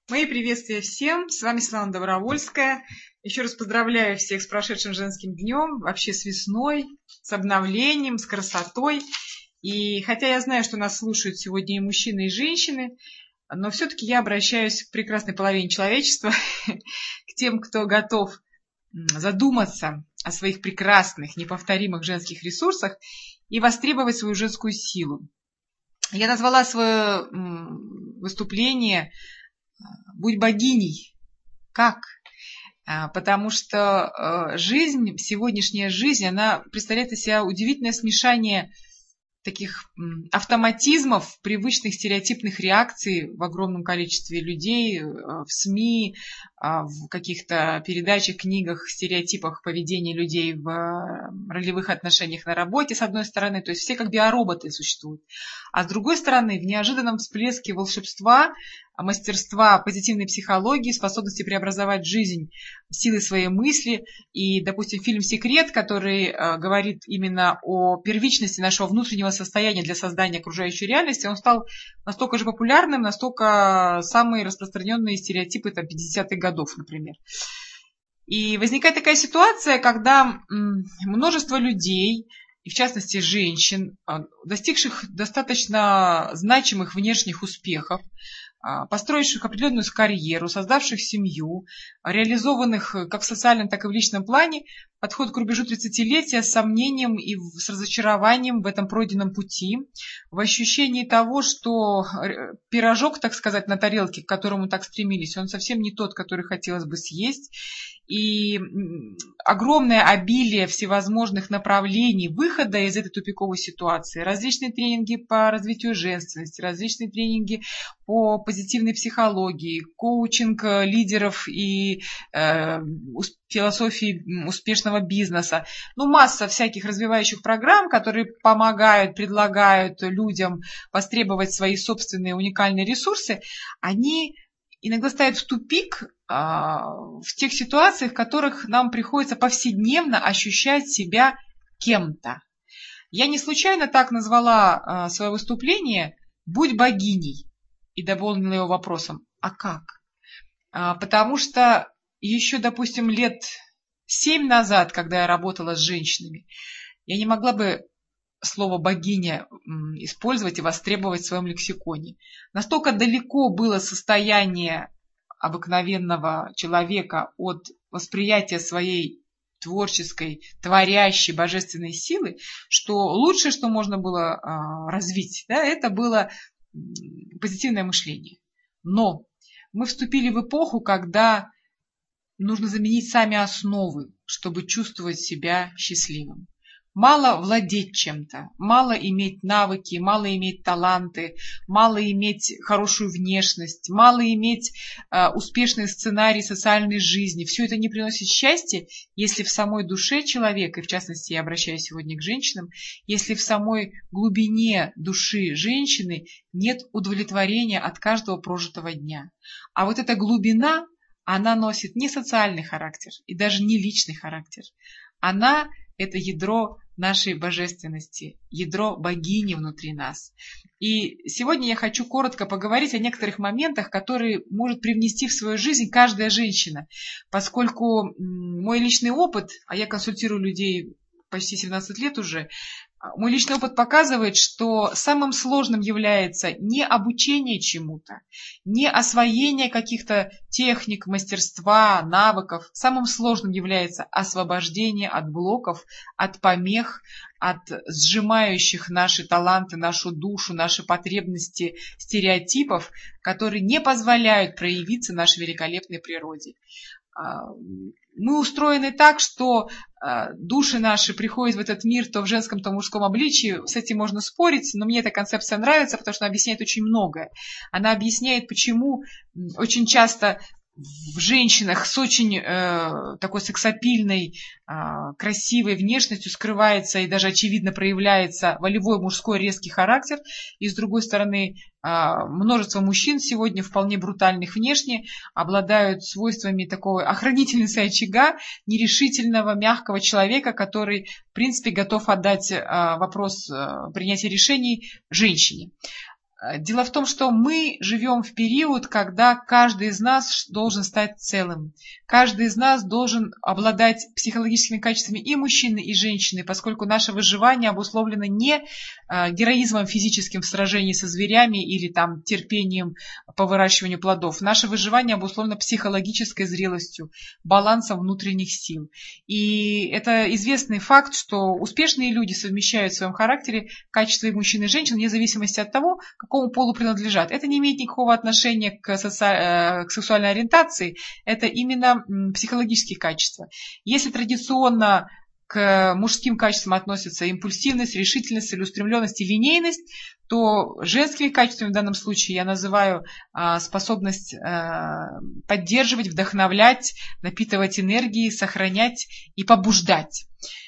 Мои приветствия всем. С вами Светлана Добровольская. Еще раз поздравляю всех с прошедшим женским днем, вообще с весной, с обновлением, с красотой. И хотя я знаю, что нас слушают сегодня и мужчины, и женщины, но все-таки я обращаюсь к прекрасной половине человечества, к тем, кто готов задуматься о своих прекрасных, неповторимых женских ресурсах и востребовать свою женскую силу. Я назвала свое выступление «Будь богиней». Как? Потому что жизнь, сегодняшняя жизнь, она представляет из себя удивительное смешание таких автоматизмов, привычных стереотипных реакций в огромном количестве людей, в СМИ, в каких-то передачах, книгах, стереотипах поведения людей в ролевых отношениях на работе, с одной стороны, то есть все как биороботы существуют, а с другой стороны, в неожиданном всплеске волшебства, мастерства позитивной психологии, способности преобразовать жизнь силой своей мысли. И, допустим, фильм «Секрет», который говорит именно о первичности нашего внутреннего состояния для создания окружающей реальности, он стал настолько же популярным, настолько самые распространенные стереотипы 50-х годов, например. И возникает такая ситуация, когда множество людей, и в частности женщин, достигших достаточно значимых внешних успехов, построивших определенную карьеру, создавших семью, реализованных как в социальном, так и в личном плане, подходят к рубежу 30-летия с сомнением и с разочарованием в этом пройденном пути, в ощущении того, что пирожок, так сказать, на тарелке, к которому так стремились, он совсем не тот, который хотелось бы съесть, и огромное обилие всевозможных направлений выхода из этой тупиковой ситуации, различные тренинги по развитию женственности, различные тренинги по позитивной психологии, коучинг лидеров и философии успешного бизнеса. Масса всяких развивающих программ, которые помогают, предлагают людям востребовать свои собственные уникальные ресурсы, они иногда ставят в тупик в тех ситуациях, в которых нам приходится повседневно ощущать себя кем-то. Я не случайно так назвала свое выступление «Будь богиней» и дополнила его вопросом «А как?». Потому что еще, допустим, лет 7 назад, когда я работала с женщинами, я не могла бы слово «богиня» использовать и востребовать в своем лексиконе. Настолько далеко было состояние обыкновенного человека от восприятия своей творческой, творящей божественной силы, что лучшее, что можно было развить, это было позитивное мышление. Но мы вступили в эпоху, когда нужно заменить сами основы, чтобы чувствовать себя счастливым. Мало владеть чем-то, мало иметь навыки, мало иметь таланты, мало иметь хорошую внешность, мало иметь успешный сценарий социальной жизни. Все это не приносит счастья, если в самой душе человека, и в частности я обращаюсь сегодня к женщинам, если в самой глубине души женщины нет удовлетворения от каждого прожитого дня. А вот эта глубина, она носит не социальный характер и даже не личный характер. Она – это ядро нашей божественности, ядро богини внутри нас. И сегодня я хочу коротко поговорить о некоторых моментах, которые может привнести в свою жизнь каждая женщина, поскольку мой личный опыт, а я консультирую людей почти 17 лет уже, мой личный опыт показывает, что самым сложным является не обучение чему-то, не освоение каких-то техник, мастерства, навыков. Самым сложным является освобождение от блоков, от помех, от сжимающих наши таланты, нашу душу, наши потребности стереотипов, которые не позволяют проявиться нашей великолепной природе. Мы устроены так, что души наши приходят в этот мир то в женском, то в мужском обличии. С этим можно спорить, но мне эта концепция нравится, потому что она объясняет очень многое. Она объясняет, почему очень часто в женщинах с очень такой сексапильной, красивой внешностью скрывается и даже очевидно проявляется волевой мужской резкий характер. И с другой стороны, множество мужчин сегодня вполне брутальных внешне обладают свойствами такой охранительницы очага, нерешительного, мягкого человека, который, в принципе, готов отдать вопрос принятия решений женщине. Дело в том, что мы живем в период, когда каждый из нас должен стать целым. Каждый из нас должен обладать психологическими качествами и мужчины, и женщины, поскольку наше выживание обусловлено не героизмом физическим в сражении со зверями или там терпением по выращиванию плодов. Наше выживание обусловлено психологической зрелостью, балансом внутренних сил. И это известный факт, что успешные люди совмещают в своем характере качества и мужчин, и женщин, вне зависимости от того, какому полу принадлежат. Это не имеет никакого отношения к сексуальной ориентации, это именно психологические качества. Если традиционно к мужским качествам относятся импульсивность, решительность, целеустремленность и линейность, то женскими качествами в данном случае я называю способность поддерживать, вдохновлять, напитывать энергией, сохранять и побуждать.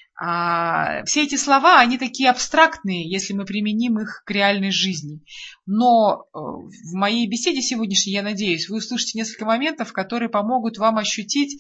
Все эти слова, они такие абстрактные, если мы применим их к реальной жизни. Но в моей беседе сегодняшней, я надеюсь, вы услышите несколько моментов, которые помогут вам ощутить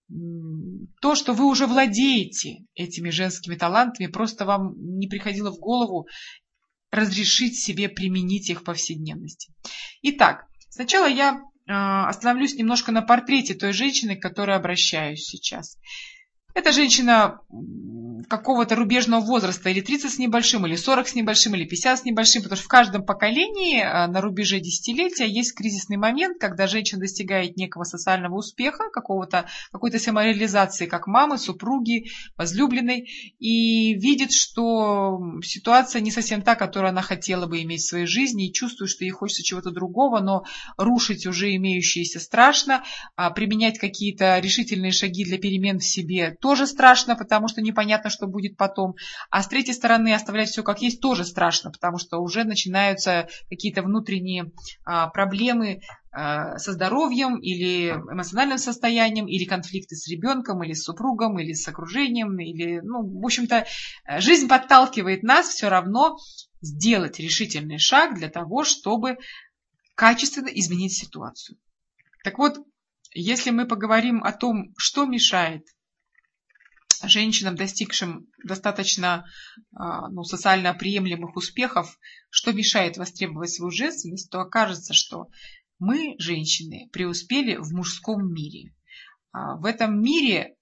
то, что вы уже владеете этими женскими талантами, просто вам не приходило в голову разрешить себе применить их в повседневности. Итак, сначала я остановлюсь немножко на портрете той женщины, к которой обращаюсь сейчас. Это женщина какого-то рубежного возраста, или 30 с небольшим, или 40 с небольшим, или 50 с небольшим, потому что в каждом поколении на рубеже десятилетия есть кризисный момент, когда женщина достигает некого социального успеха, какой-то самореализации, как мамы, супруги, возлюбленной, и видит, что ситуация не совсем та, которую она хотела бы иметь в своей жизни, и чувствует, что ей хочется чего-то другого, но рушить уже имеющееся страшно, применять какие-то решительные шаги для перемен в себе тоже страшно, потому что непонятно, что будет потом. А с третьей стороны, оставлять все как есть тоже страшно, потому что уже начинаются какие-то внутренние проблемы со здоровьем или эмоциональным состоянием, или конфликты с ребенком, или с супругом, или с окружением, или, в общем-то, жизнь подталкивает нас все равно сделать решительный шаг для того, чтобы качественно изменить ситуацию. Так вот, если мы поговорим о том, что мешает женщинам, достигшим достаточно социально приемлемых успехов, что мешает востребовать свою женственность, то окажется, что мы, женщины, преуспели в мужском мире. В этом мире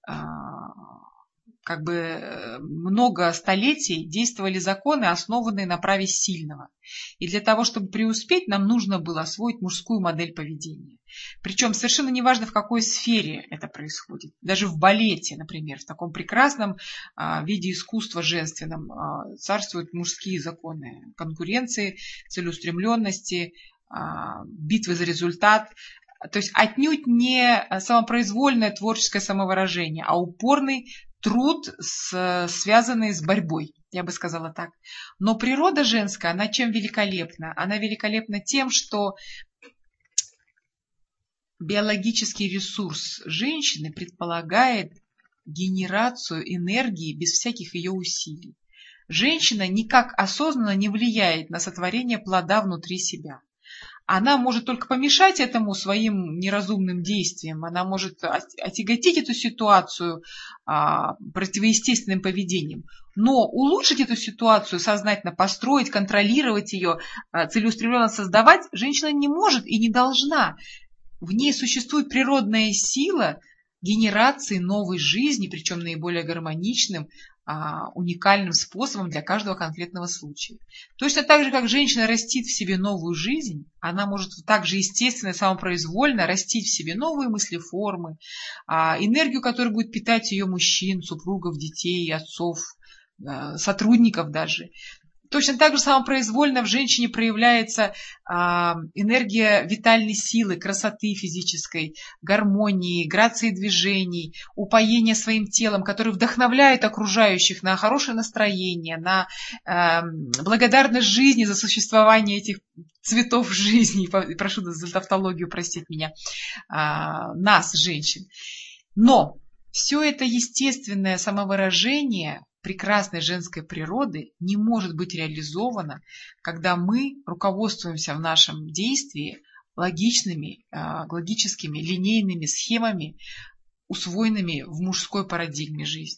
много столетий действовали законы, основанные на праве сильного. И для того, чтобы преуспеть, нам нужно было освоить мужскую модель поведения. Причем совершенно неважно, в какой сфере это происходит. Даже в балете, например, в таком прекрасном виде искусства женственном царствуют мужские законы конкуренции, целеустремленности, битвы за результат. То есть отнюдь не самопроизвольное творческое самовыражение, а упорный труд, связанный с борьбой, я бы сказала так. Но природа женская, она чем великолепна? Она великолепна тем, что биологический ресурс женщины предполагает генерацию энергии без всяких ее усилий. Женщина никак осознанно не влияет на сотворение плода внутри себя. Она может только помешать этому своим неразумным действиям, она может отяготить эту ситуацию противоестественным поведением, но улучшить эту ситуацию, сознательно построить, контролировать ее, целеустремленно создавать женщина не может и не должна. В ней существует природная сила генерации новой жизни, причем наиболее гармоничным, уникальным способом для каждого конкретного случая. Точно так же, как женщина растит в себе новую жизнь, она может также естественно и самопроизвольно растить в себе новые мыслеформы, энергию, которая будет питать ее мужчин, супругов, детей, отцов, сотрудников даже. Точно так же самопроизвольно в женщине проявляется энергия витальной силы, красоты физической, гармонии, грации движений, упоения своим телом, который вдохновляет окружающих на хорошее настроение, на благодарность жизни за существование этих цветов жизни. Прошу за тавтологию простить меня, нас, женщин. Но все это естественное самовыражение прекрасной женской природы не может быть реализовано, когда мы руководствуемся в нашем действии логическими, линейными схемами, усвоенными в мужской парадигме жизни.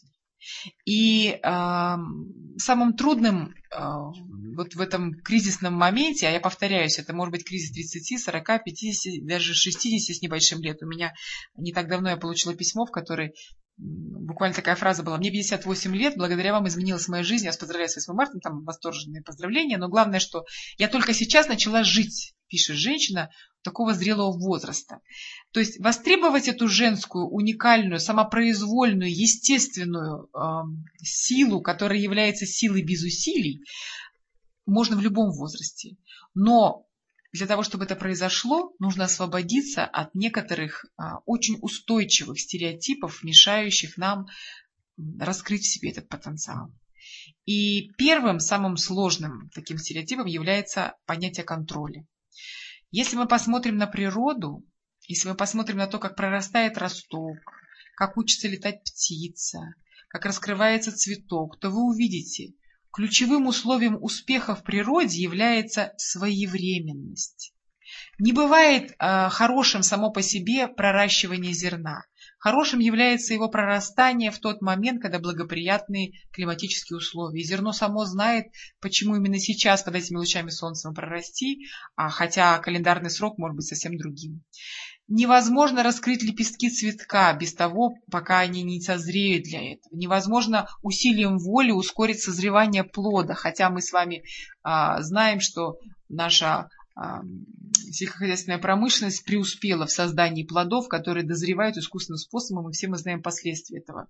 И самым трудным вот в этом кризисном моменте, а я повторяюсь, это может быть кризис 30, 40, 50, даже 60 с небольшим лет. У меня не так давно я получила письмо, в которой буквально такая фраза была: «Мне 58 лет, благодаря вам изменилась моя жизнь, я вас поздравляю с 8 марта», там восторженные поздравления, но главное, что я только сейчас начала жить, пишет женщина такого зрелого возраста. То есть востребовать эту женскую, уникальную, самопроизвольную, естественную силу, которая является силой без усилий, можно в любом возрасте. Но для того, чтобы это произошло, нужно освободиться от некоторых очень устойчивых стереотипов, мешающих нам раскрыть в себе этот потенциал. И первым, самым сложным таким стереотипом является понятие контроля. Если мы посмотрим на природу, если мы посмотрим на то, как прорастает росток, как учится летать птица, как раскрывается цветок, то вы увидите, ключевым условием успеха в природе является своевременность. Не бывает хорошим само по себе проращивание зерна. Хорошим является его прорастание в тот момент, когда благоприятные климатические условия. И зерно само знает, почему именно сейчас под этими лучами солнца прорасти, хотя календарный срок может быть совсем другим. Невозможно раскрыть лепестки цветка без того, пока они не созреют для этого. Невозможно усилием воли ускорить созревание плода, хотя мы с вами знаем, что наша сельскохозяйственная промышленность преуспела в создании плодов, которые дозревают искусственным способом, и все мы знаем последствия этого,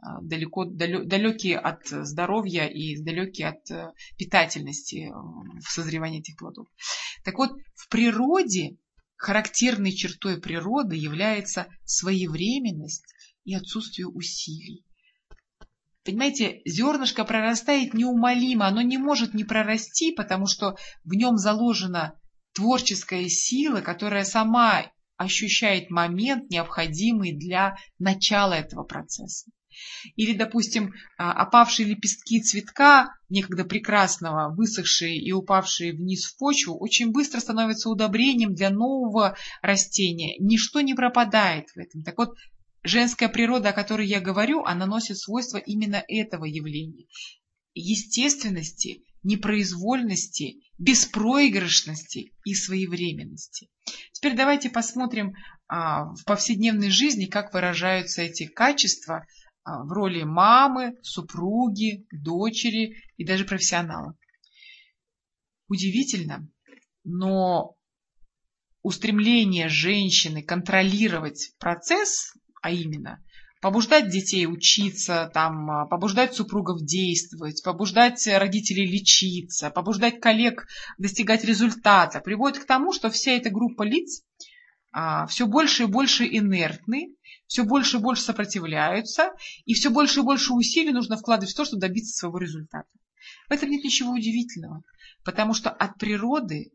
далекие от здоровья и далекие от питательности в созревании этих плодов. Так вот, в природе характерной чертой природы является своевременность и отсутствие усилий. Понимаете, зернышко прорастает неумолимо, оно не может не прорасти, потому что в нем заложена творческая сила, которая сама ощущает момент, необходимый для начала этого процесса. Или, допустим, опавшие лепестки цветка, некогда прекрасного, высохшие и упавшие вниз в почву, очень быстро становятся удобрением для нового растения. Ничто не пропадает в этом. Так вот, женская природа, о которой я говорю, она носит свойства именно этого явления. Естественности, непроизвольности, беспроигрышности и своевременности. Теперь давайте посмотрим в повседневной жизни, как выражаются эти качества в роли мамы, супруги, дочери и даже профессионала. Удивительно, но устремление женщины контролировать процесс, а именно побуждать детей учиться, побуждать супругов действовать, побуждать родителей лечиться, побуждать коллег достигать результата, приводит к тому, что вся эта группа лиц все больше и больше инертны, все больше и больше сопротивляются, и все больше и больше усилий нужно вкладывать в то, чтобы добиться своего результата. В этом нет ничего удивительного, потому что от природы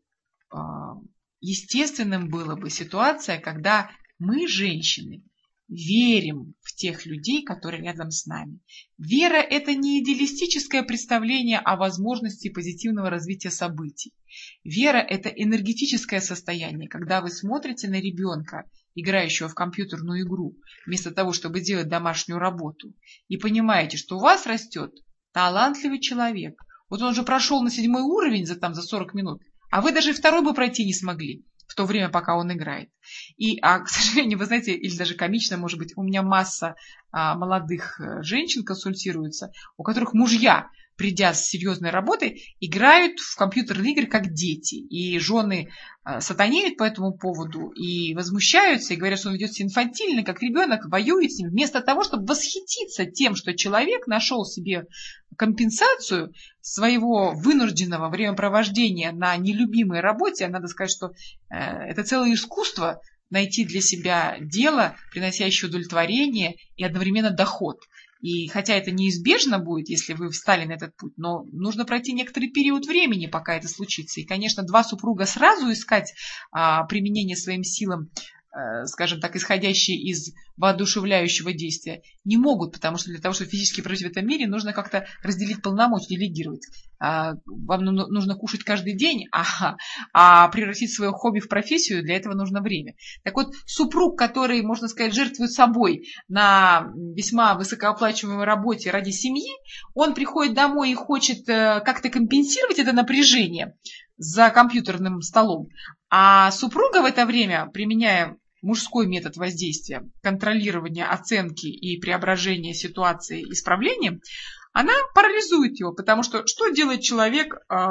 естественным было бы ситуация, когда мы, женщины, верим в тех людей, которые рядом с нами. Вера – это не идеалистическое представление о возможности позитивного развития событий. Вера – это энергетическое состояние, когда вы смотрите на ребенка, играющего в компьютерную игру, вместо того, чтобы делать домашнюю работу, и понимаете, что у вас растет талантливый человек. Вот он уже прошел на 7 уровень за 40 минут, а вы даже второй бы пройти не смогли в то время, пока он играет. К сожалению, вы знаете, или даже комично, может быть, у меня масса молодых женщин консультируются, у которых мужья, придя с серьезной работы, играют в компьютерные игры как дети. И жены сатанеют по этому поводу и возмущаются, и говорят, что он ведет себя инфантильно, как ребенок, воюет с ним, вместо того, чтобы восхититься тем, что человек нашел себе компенсацию своего вынужденного времяпровождения на нелюбимой работе. Надо сказать, что это целое искусство найти для себя дело, приносящее удовлетворение и одновременно доход. И хотя это неизбежно будет, если вы встали на этот путь, но нужно пройти некоторый период времени, пока это случится. И, конечно, два супруга сразу искать применение своим силам скажем так, исходящие из воодушевляющего действия, не могут, потому что для того, чтобы физически прожить в этом мире, нужно как-то разделить полномочия, делегировать. Вам нужно кушать каждый день, а превратить свое хобби в профессию, для этого нужно время. Так вот, супруг, который, можно сказать, жертвует собой на весьма высокооплачиваемой работе ради семьи, он приходит домой и хочет как-то компенсировать это напряжение за компьютерным столом, а супруга в это время, применяя мужской метод воздействия, контролирования, оценки и преображения ситуации исправлением, она парализует его, потому что делает человек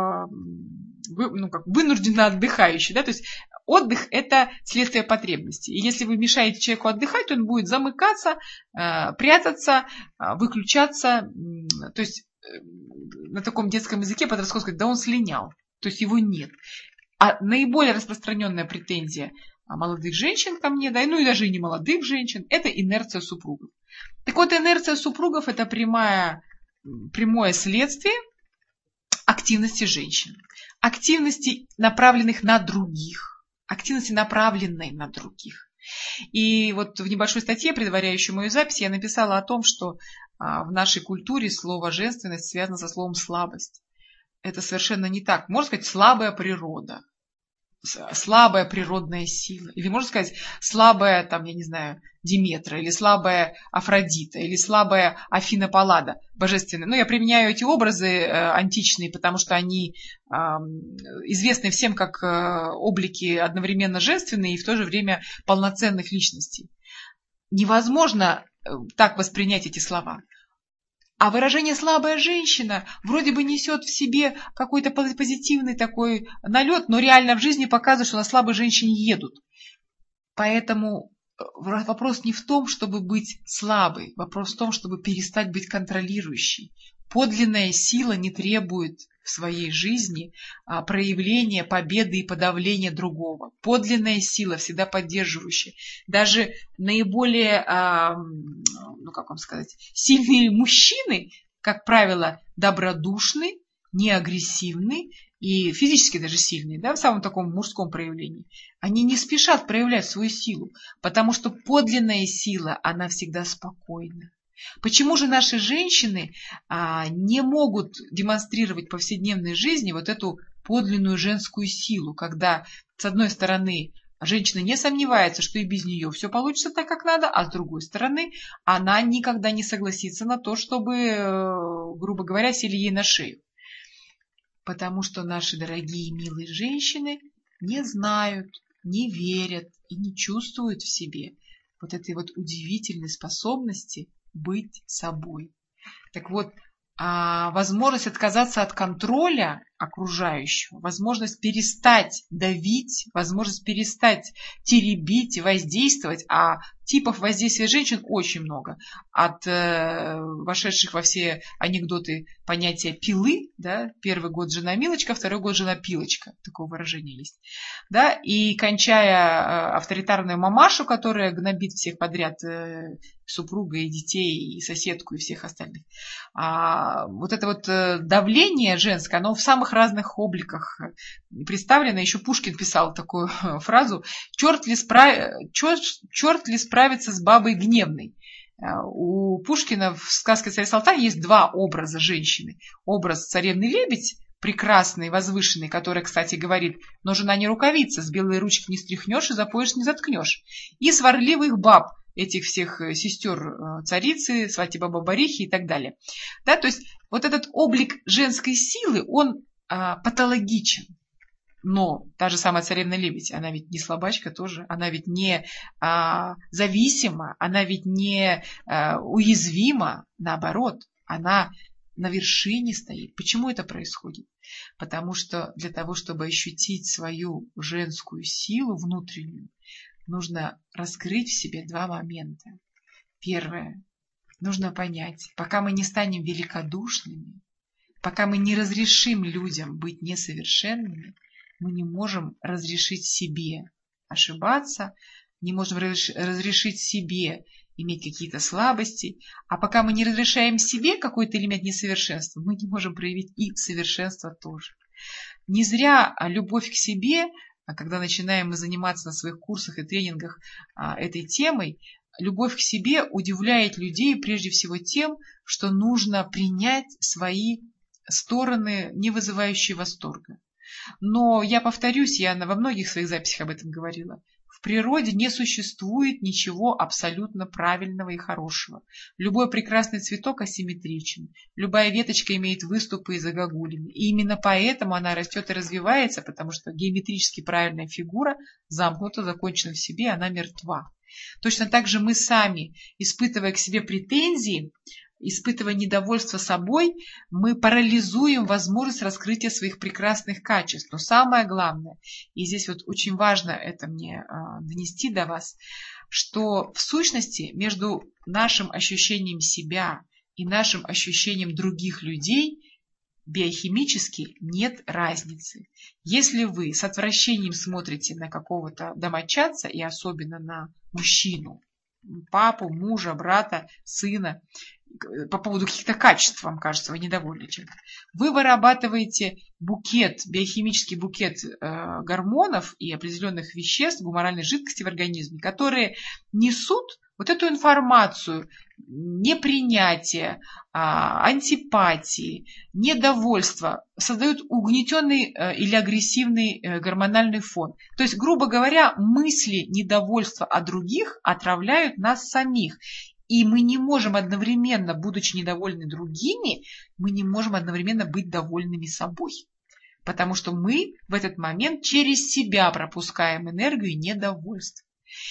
вынужденно отдыхающий? Да? То есть отдых – это следствие потребностей. И если вы мешаете человеку отдыхать, то он будет замыкаться, прятаться, выключаться. То есть на таком детском языке подростковом сказать, да он слинял. То есть его нет. А наиболее распространенная претензия молодых женщин ко мне, да, ну и даже и не молодых женщин, это инерция супругов. Так вот, инерция супругов – это прямое следствие активности женщин. Активности, направленных на других. Активности, направленной на других. И вот в небольшой статье, предваряющей мою запись, я написала о том, что в нашей культуре слово «женственность» связано со словом «слабость». Это совершенно не так. Можно сказать, слабая природа, слабая природная сила. Или можно сказать, слабая, там, я не знаю, Диметра, или слабая Афродита, или слабая Афина Паллада, божественная. Но я применяю эти образы античные, потому что они известны всем как облики одновременно женственные и в то же время полноценных личностей. Невозможно так воспринять эти слова. А выражение «слабая женщина» вроде бы несет в себе какой-то позитивный такой налет, но реально в жизни показывает, что на слабой женщине едут. Поэтому вопрос не в том, чтобы быть слабой, вопрос в том, чтобы перестать быть контролирующей. Подлинная сила не требует в своей жизни проявления победы и подавления другого. Подлинная сила всегда поддерживающая. Даже наиболее, сильные мужчины, как правило, добродушны, не агрессивны и физически даже сильные, да, в самом таком мужском проявлении. Они не спешат проявлять свою силу, потому что подлинная сила, она всегда спокойна. Почему же наши женщины не могут демонстрировать в повседневной жизни вот эту подлинную женскую силу, когда, с одной стороны, женщина не сомневается, что и без нее все получится так, как надо, а с другой стороны, она никогда не согласится на то, чтобы, грубо говоря, сели ей на шею. Потому что наши дорогие и милые женщины не знают, не верят и не чувствуют в себе вот этой вот удивительной способности быть собой. Так вот, возможность отказаться от контроля окружающего, возможность перестать давить, возможность перестать теребить, воздействовать, а типов воздействия женщин очень много. От вошедших во все анекдоты понятия пилы, да, первый год жена Милочка, второй год жена Пилочка, такое выражение есть, да, и кончая авторитарную мамашу, которая гнобит всех подряд, супруга и детей, и соседку, и всех остальных. Вот это вот давление женское, оно в самых разных обликах представлено. Еще Пушкин писал такую фразу: «Черт ли справится с бабой гневной». У Пушкина в сказке «Царь Салтан» есть два образа женщины. Образ царевны-лебедь, прекрасный, возвышенный, который, кстати, говорит: «Но жена не рукавица, с белой ручки не стряхнешь и за пояс не заткнешь». И сварливых баб, этих всех сестер царицы, свати-баба-барихи и так далее. Да, то есть вот этот облик женской силы, он патологичен. Но та же самая царевна-лебедь, она ведь не слабачка тоже, она ведь не зависима, она ведь не уязвима, наоборот, она на вершине стоит. Почему это происходит? Потому что для того, чтобы ощутить свою женскую силу внутреннюю, нужно раскрыть в себе два момента. Первое. Нужно понять, пока мы не станем великодушными, пока мы не разрешим людям быть несовершенными, мы не можем разрешить себе ошибаться, не можем разрешить себе иметь какие-то слабости. А пока мы не разрешаем себе какой-то элемент несовершенства, мы не можем проявить и совершенство тоже. Не зря любовь к себе когда начинаем мы заниматься на своих курсах и тренингах этой темой, любовь к себе удивляет людей прежде всего тем, что нужно принять свои стороны, не вызывающие восторга. Но я повторюсь, я во многих своих записях об этом говорила. В природе не существует ничего абсолютно правильного и хорошего. Любой прекрасный цветок асимметричен. Любая веточка имеет выступы и загогулины. И именно поэтому она растет и развивается, потому что геометрически правильная фигура замкнута, закончена в себе, она мертва. Точно так же мы сами, испытывая к себе претензии, испытывая недовольство собой, мы парализуем возможность раскрытия своих прекрасных качеств. Но самое главное, и здесь вот очень важно это мне донести до вас, что в сущности между нашим ощущением себя и нашим ощущением других людей биохимически нет разницы. Если вы с отвращением смотрите на какого-то домочадца, и особенно на мужчину, папу, мужа, брата, сына, по поводу каких-то качеств, вам кажется, вы недовольны чем-то, вы вырабатываете букет, биохимический букет гормонов и определенных веществ, гуморальной жидкости в организме, которые несут вот эту информацию непринятия, антипатии, недовольства, создают угнетенный или агрессивный гормональный фон. То есть, грубо говоря, мысли недовольства о других отравляют нас самих. И мы не можем одновременно, будучи недовольны другими, мы не можем одновременно быть довольными собой. Потому что мы в этот момент через себя пропускаем энергию недовольства.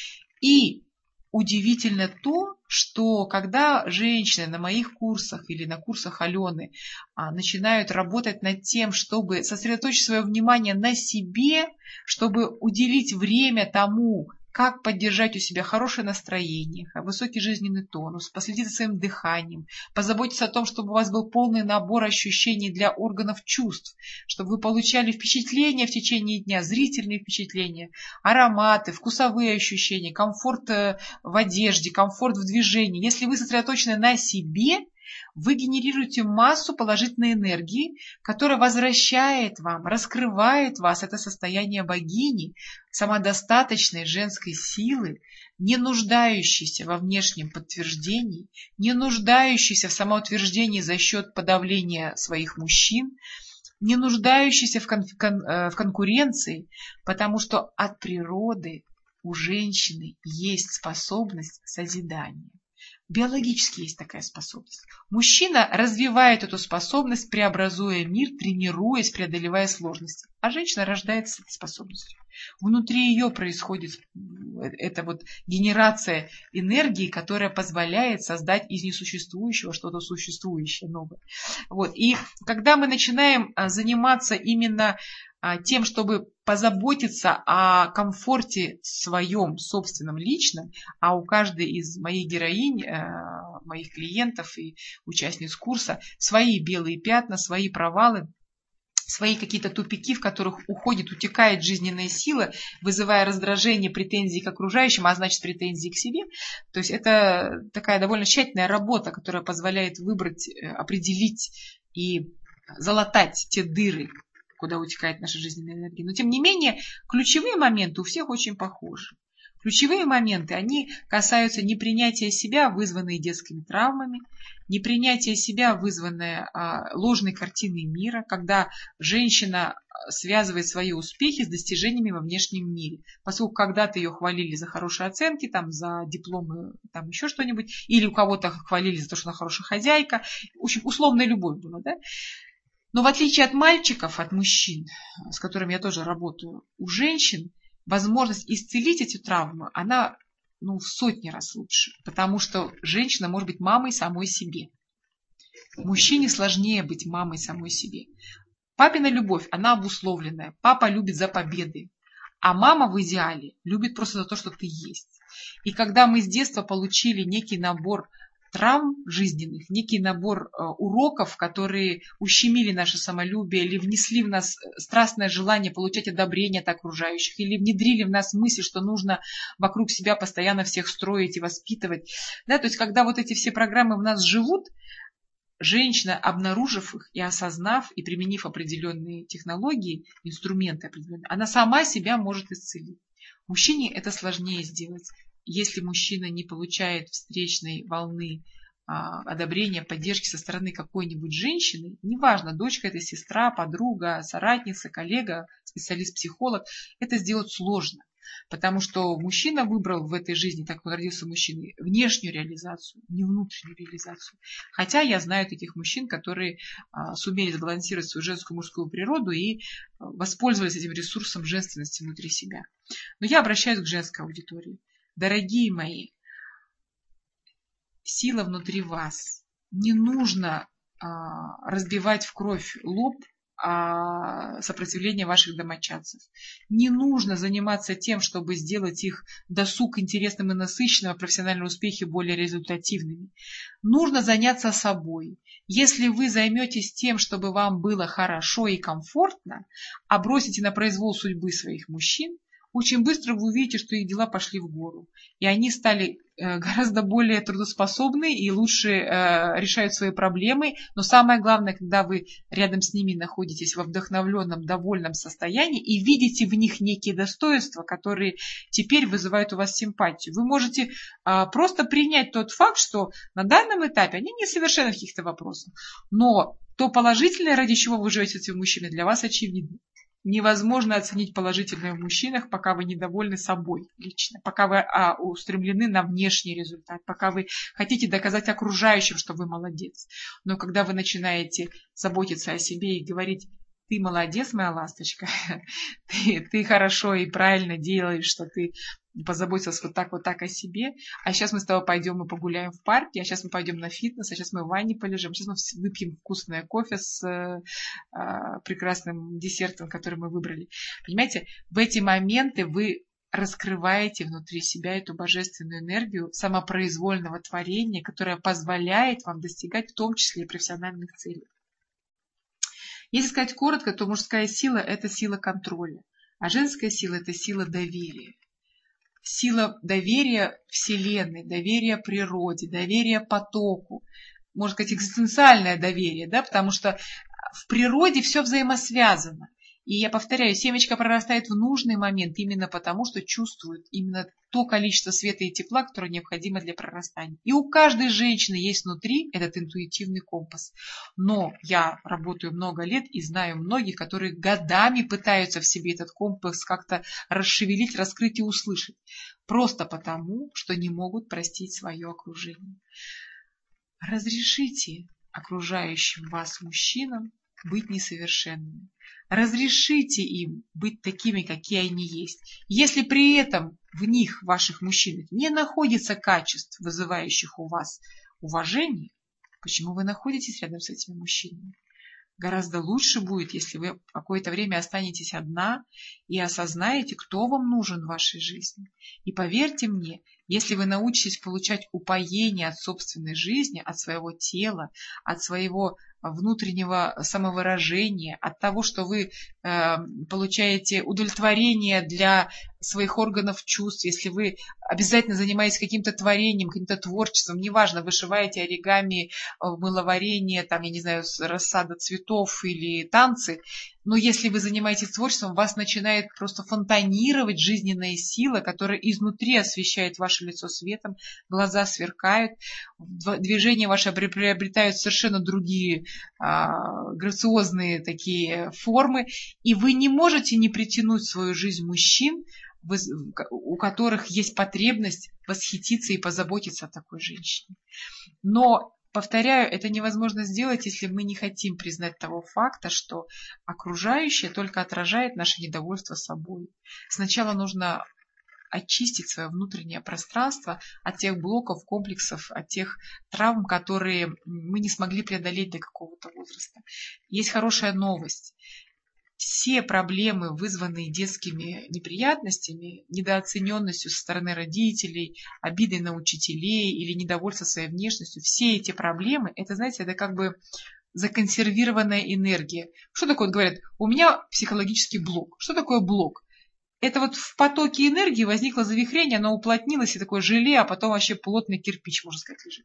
И удивительно то, что когда женщины на моих курсах или на курсах Алены начинают работать над тем, чтобы сосредоточить свое внимание на себе, чтобы уделить время тому, как поддержать у себя хорошее настроение, высокий жизненный тонус, последить за своим дыханием, позаботиться о том, чтобы у вас был полный набор ощущений для органов чувств, чтобы вы получали впечатления в течение дня, зрительные впечатления, ароматы, вкусовые ощущения, комфорт в одежде, комфорт в движении. Если вы сосредоточены на себе, вы генерируете массу положительной энергии, которая возвращает вам, раскрывает вас. Это состояние богини, самодостаточной женской силы, не нуждающейся во внешнем подтверждении, не нуждающейся в самоутверждении за счет подавления своих мужчин, не нуждающейся в конкуренции, потому что от природы у женщины есть способность созидания. Биологически есть такая способность. Мужчина развивает эту способность, преобразуя мир, тренируясь, преодолевая сложности. А женщина рождается с этой способностью. Внутри ее происходит эта вот генерация энергии, которая позволяет создать из несуществующего что-то существующее, новое. Вот. И когда мы начинаем заниматься именно тем, чтобы позаботиться о комфорте своем, собственном, личном, а у каждой из моих героинь, моих клиентов и участниц курса свои белые пятна, свои провалы, свои какие-то тупики, в которых уходит, утекает жизненная сила, вызывая раздражение, претензии к окружающим, а значит претензии к себе. То есть это такая довольно тщательная работа, которая позволяет выбрать, определить и залатать те дыры, куда утекает наша жизненная энергия. Но тем не менее, ключевые моменты у всех очень похожи. Ключевые моменты, они касаются непринятия себя, вызванные детскими травмами, непринятия себя, вызванное ложной картиной мира, когда женщина связывает свои успехи с достижениями во внешнем мире. Поскольку когда-то ее хвалили за хорошие оценки, там, за дипломы, там еще что-нибудь, или у кого-то хвалили за то, что она хорошая хозяйка. В общем, условная любовь была, да? Но в отличие от мальчиков, от мужчин, с которыми я тоже работаю, у женщин возможность исцелить эти травмы, она в сотни раз лучше. Потому что женщина может быть мамой самой себе. Мужчине сложнее быть мамой самой себе. Папина любовь, она обусловленная. Папа любит за победы. А мама в идеале любит просто за то, что ты есть. И когда мы с детства получили некий набор травм жизненных, некий набор уроков, которые ущемили наше самолюбие или внесли в нас страстное желание получать одобрение от окружающих, или внедрили в нас мысль, что нужно вокруг себя постоянно всех строить и воспитывать. Да, то есть, когда вот эти все программы в нас живут, женщина, обнаружив их и осознав, и применив определенные технологии, инструменты определенные, она сама себя может исцелить. Мужчине это сложнее сделать. Если мужчина не получает встречной волны одобрения, поддержки со стороны какой-нибудь женщины, неважно, дочка это, сестра, подруга, соратница, коллега, специалист-психолог, это сделать сложно. Потому что мужчина выбрал в этой жизни, так как он родился мужчиной, внешнюю реализацию, не внутреннюю реализацию. Хотя я знаю таких мужчин, которые сумели сбалансировать свою женскую и мужскую природу и воспользовались этим ресурсом женственности внутри себя. Но я обращаюсь к женской аудитории. Дорогие мои, сила внутри вас. Не нужно разбивать в кровь лоб сопротивление ваших домочадцев. Не нужно заниматься тем, чтобы сделать их досуг интересным и насыщенным, а профессиональные успехи более результативными. Нужно заняться собой. Если вы займетесь тем, чтобы вам было хорошо и комфортно, а бросите на произвол судьбы своих мужчин, очень быстро вы увидите, что их дела пошли в гору. И они стали гораздо более трудоспособны и лучше решают свои проблемы. Но самое главное, когда вы рядом с ними находитесь во вдохновленном, довольном состоянии и видите в них некие достоинства, которые теперь вызывают у вас симпатию. Вы можете просто принять тот факт, что на данном этапе они несовершенны в каких-то вопросах. Но то положительное, ради чего вы живете с этими мужчинами, для вас очевидно. Невозможно оценить положительное в мужчинах, пока вы недовольны собой лично, пока вы устремлены на внешний результат, пока вы хотите доказать окружающим, что вы молодец. Но когда вы начинаете заботиться о себе и говорить: ты молодец, моя ласточка, ты хорошо и правильно делаешь, что ты позаботился вот так о себе, а сейчас мы с тобой пойдем и погуляем в парке, а сейчас мы пойдем на фитнес, а сейчас мы в ванне полежим, сейчас мы выпьем вкусное кофе с прекрасным десертом, который мы выбрали. Понимаете, в эти моменты вы раскрываете внутри себя эту божественную энергию самопроизвольного творения, которая позволяет вам достигать в том числе и профессиональных целей. Если сказать коротко, то мужская сила – это сила контроля, а женская сила – это сила доверия. Сила доверия Вселенной, доверия природе, доверия потоку, можно сказать, экзистенциальное доверие, да, потому что в природе все взаимосвязано. И я повторяю, семечко прорастает в нужный момент именно потому, что чувствует именно то количество света и тепла, которое необходимо для прорастания. И у каждой женщины есть внутри этот интуитивный компас. Но я работаю много лет и знаю многих, которые годами пытаются в себе этот компас как-то расшевелить, раскрыть и услышать. Просто потому, что не могут простить свое окружение. Разрешите окружающим вас мужчинам быть несовершенными. Разрешите им быть такими, какие они есть. Если при этом в них, в ваших мужчинах, не находится качеств, вызывающих у вас уважение, почему вы находитесь рядом с этими мужчинами? Гораздо лучше будет, если вы какое-то время останетесь одна и осознаете, кто вам нужен в вашей жизни. И поверьте мне, если вы научитесь получать упоение от собственной жизни, от своего тела, от своего внутреннего самовыражения, от того, что вы получаете удовлетворение для своих органов чувств, если вы обязательно занимаетесь каким-то творением, каким-то творчеством, неважно, вышиваете оригами, мыловарение, там, я не знаю, рассада цветов или танцы, но если вы занимаетесь творчеством, у вас начинает просто фонтанировать жизненная сила, которая изнутри освещает ваше лицо светом, глаза сверкают, движения ваши приобретают совершенно другие грациозные такие формы, и вы не можете не притянуть в свою жизнь мужчин, у которых есть потребность восхититься и позаботиться о такой женщине. Но, повторяю, это невозможно сделать, если мы не хотим признать того факта, что окружающее только отражает наше недовольство собой. Сначала нужно очистить свое внутреннее пространство от тех блоков, комплексов, от тех травм, которые мы не смогли преодолеть до какого-то возраста. Есть хорошая новость. Все проблемы, вызванные детскими неприятностями, недооцененностью со стороны родителей, обидой на учителей или недовольством своей внешностью, все эти проблемы, это, знаете, это как бы законсервированная энергия. Что такое, говорят, у меня психологический блок. Что такое блок? Это вот в потоке энергии возникло завихрение, оно уплотнилось, и такое желе, а потом вообще плотный кирпич, можно сказать, лежит.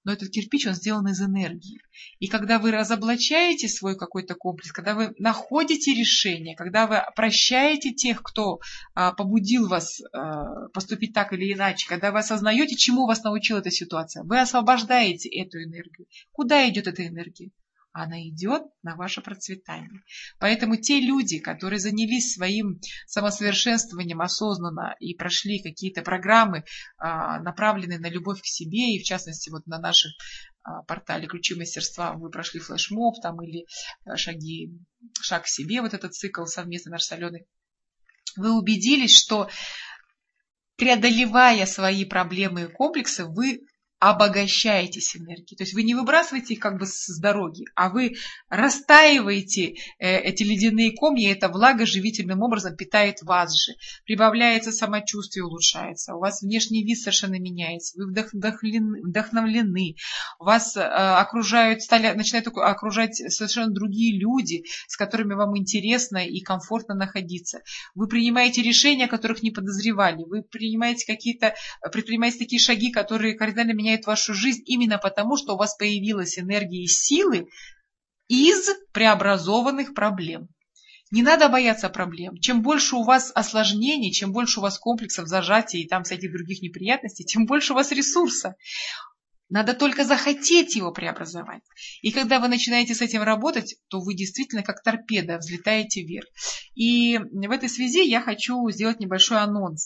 но этот кирпич, он сделан из энергии. И когда вы разоблачаете свой какой-то комплекс, когда вы находите решение, когда вы прощаете тех, кто побудил вас поступить так или иначе, когда вы осознаете, чему вас научила эта ситуация, вы освобождаете эту энергию. Куда идет эта энергия? Она идет на ваше процветание. Поэтому те люди, которые занялись своим самосовершенствованием осознанно и прошли какие-то программы, направленные на любовь к себе, и в частности вот на нашем портале «Ключи мастерства» вы прошли флешмоб там, или «Шаг к себе», вот этот цикл совместно наш с Аленой, вы убедились, что преодолевая свои проблемы и комплексы, вы обогащаетесь энергией. То есть вы не выбрасываете их как бы с дороги, а вы растаиваете эти ледяные комья, и эта влага живительным образом питает вас же. Прибавляется самочувствие, улучшается, у вас внешний вид совершенно меняется, вы вдохновлены, вас начинают окружать совершенно другие люди, с которыми вам интересно и комфортно находиться. Вы принимаете решения, о которых не подозревали, вы предпринимаете такие шаги, которые кардинально меняют вашу жизнь именно потому, что у вас появилась энергия и силы из преобразованных проблем. Не надо бояться проблем. Чем больше у вас осложнений, чем больше у вас комплексов, зажатий и там всяких других неприятностей, тем больше у вас ресурса. Надо только захотеть его преобразовать. И когда вы начинаете с этим работать, то вы действительно как торпеда взлетаете вверх. И в этой связи я хочу сделать небольшой анонс.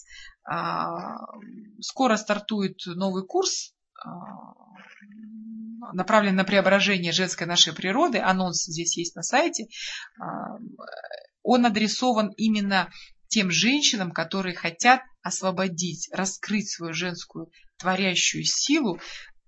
Скоро стартует новый курс, направлен на преображение женской нашей природы. Анонс здесь есть на сайте. Он адресован именно тем женщинам, которые хотят освободить, раскрыть свою женскую творящую силу,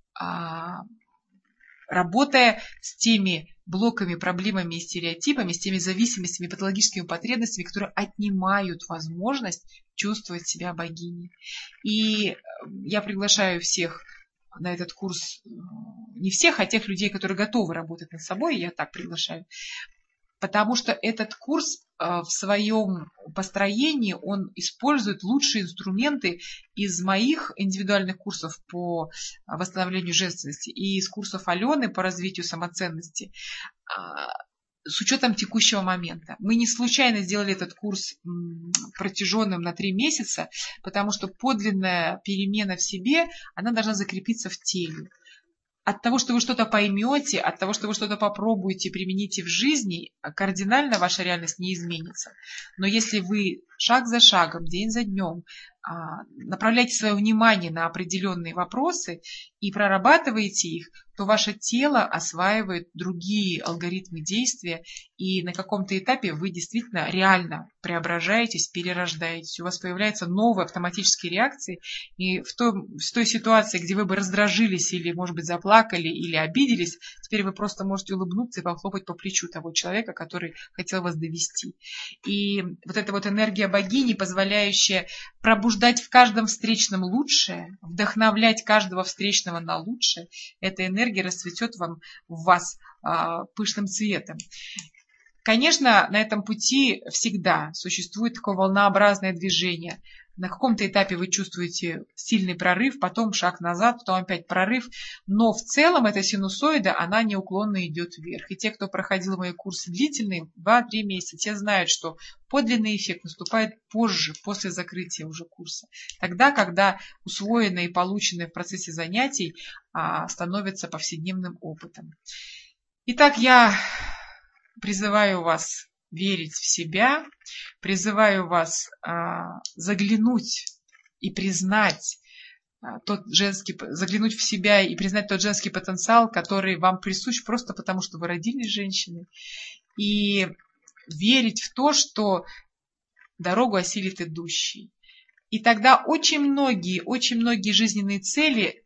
работая с теми блоками, проблемами и стереотипами, с теми зависимостями, патологическими потребностями, которые отнимают возможность чувствовать себя богиней. И я приглашаю всех на этот курс, не всех, а тех людей, которые готовы работать над собой, я так приглашаю, потому что этот курс в своем построении, он использует лучшие инструменты из моих индивидуальных курсов по восстановлению женственности и из курсов Алены по развитию самоценности, с учетом текущего момента. Мы не случайно сделали этот курс протяженным на 3 месяца, потому что подлинная перемена в себе, она должна закрепиться в теле. От того, что вы что-то поймете, от того, что вы что-то попробуете, примените в жизни, кардинально ваша реальность не изменится. Но если вы шаг за шагом, день за днем направляете свое внимание на определенные вопросы и прорабатываете их, то ваше тело осваивает другие алгоритмы действия, и на каком-то этапе вы действительно реально преображаетесь, перерождаетесь. У вас появляются новые автоматические реакции, и в той ситуации, где вы бы раздражились или, может быть, заплакали или обиделись, теперь вы просто можете улыбнуться и похлопать по плечу того человека, который хотел вас довести. И вот эта вот энергия богини, позволяющая пробуждать в каждом встречном лучшее, вдохновлять каждого встречного на лучшее, эта энергия расцветет в вас пышным цветом. Конечно, на этом пути всегда существует такое волнообразное движение. На каком-то этапе вы чувствуете сильный прорыв, потом шаг назад, потом опять прорыв. Но в целом эта синусоида, она неуклонно идет вверх. И те, кто проходил мои курсы длительные, 2-3 месяца, те знают, что подлинный эффект наступает позже, после закрытия уже курса. Тогда, когда усвоенное и полученное в процессе занятий становится повседневным опытом. Итак, я призываю вас верить в себя, призываю вас заглянуть и признать заглянуть в себя и признать тот женский потенциал, который вам присущ просто потому, что вы родились женщиной, и верить в то, что дорогу осилит идущий. И тогда очень многие жизненные цели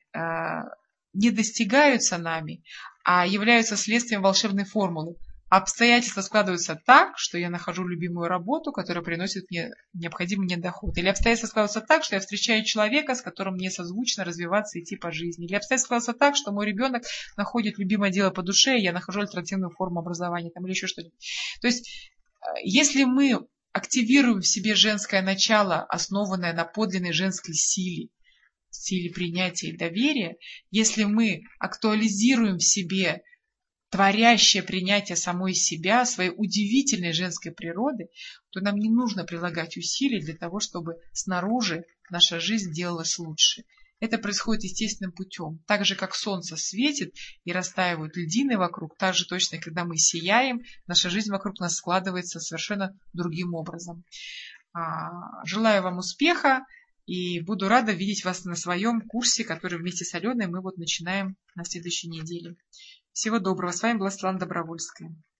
не достигаются нами, а являются следствием волшебной формулы. Обстоятельства складываются так, что я нахожу любимую работу, которая приносит мне необходимый мне доход. Или обстоятельства складываются так, что я встречаю человека, с которым мне созвучно развиваться и идти по жизни. Или обстоятельства складываются так, что мой ребенок находит любимое дело по душе, и я нахожу альтернативную форму образования там, или еще что-нибудь. То есть, если мы активируем в себе женское начало, основанное на подлинной женской силе, силе принятия и доверия, если мы актуализируем в себе творящее принятие самой себя, своей удивительной женской природы, то нам не нужно прилагать усилий для того, чтобы снаружи наша жизнь делалась лучше. Это происходит естественным путем. Так же, как солнце светит и растаивают льдины вокруг, так же точно, когда мы сияем, наша жизнь вокруг нас складывается совершенно другим образом. Желаю вам успеха и буду рада видеть вас на своем курсе, который вместе с Аленой мы начинаем на следующей неделе. Всего доброго. С вами была Светлана Добровольская.